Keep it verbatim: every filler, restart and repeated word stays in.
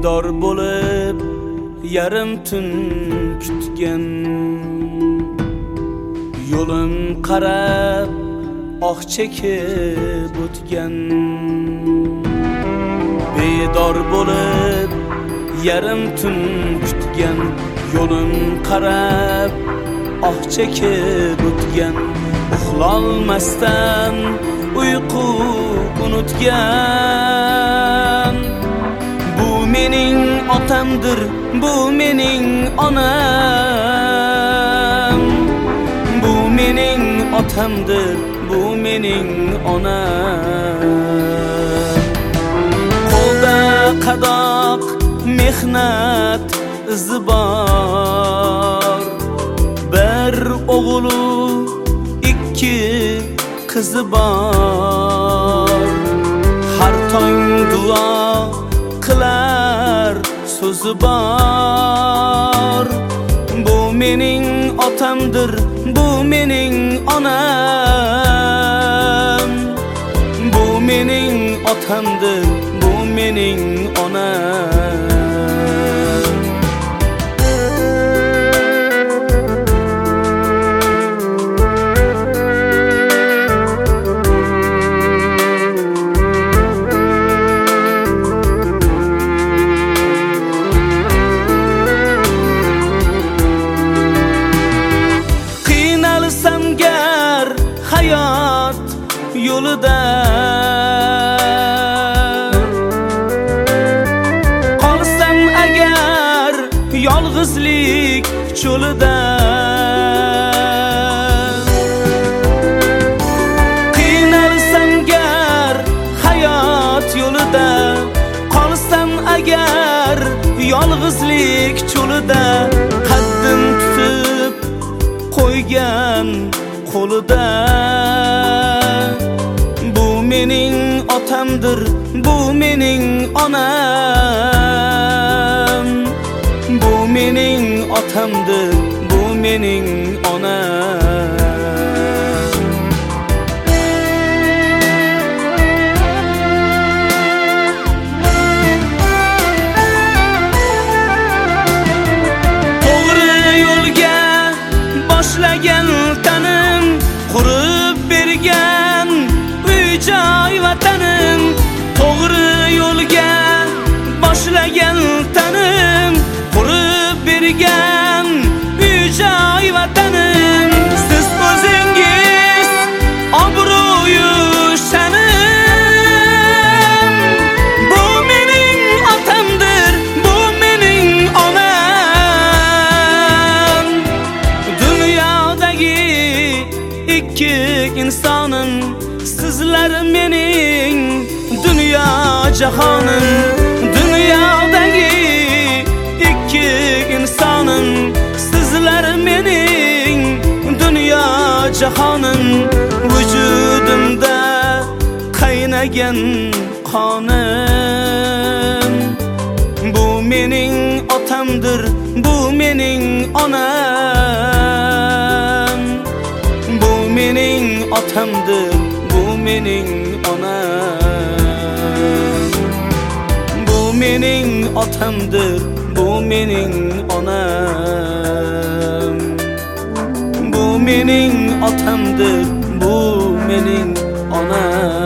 bedor bo'lib yarim tun kutgan, yo'lim qarab oh chekib o'tgan. Bedor bo'lib yarim tun kutgan, yo'lim qarab oh chekib o'tgan. Uxlolmasdan uyqu unutgan. Bu mening otamdir, bu mening onam. Bu mening otamdir, bu mening onam. Qo'lda qadoq mehnat izi bor, bir o'g'lu ikki qizi bor. Har tong duo qilar so'zi bor. Bu mening otamdir, bu mening onam. Bu mening otamdir, bu mening onam. Hayot yo'lida qolsam agar yolg'izlik cho'lida, qiynalsam gar hayot yo'lida, qolsam agar yolg'izlik cho'lida, qaddim tutib qo'ygan qo'lida. Bu mening otamdir, bu mening onam. Bu mening otamdir, bu mening onam. To'g'ri yo'lga boshlagan tanim, qurib bergan uy-joy vatanim. To'g'ri yo'lga boshlagan tanim, qurib bergan uy-joy vatanim. Siz o'zingiz obro'yu sha'nim. Bu mening otamdir, bu mening onam. Dunyodagi ikki insonim, sizlar mening dunyo jahonim. Dunyodagi ikki insonim, sizlar mening dunyo jahonim. Vujudimda qaynagan qonim. Bu mening otamdir, bu mening onam. Bu mening otamdir, bu mening onam. Bu mening otamdir, bu mening onam. Bu mening otamdir, bu mening onam.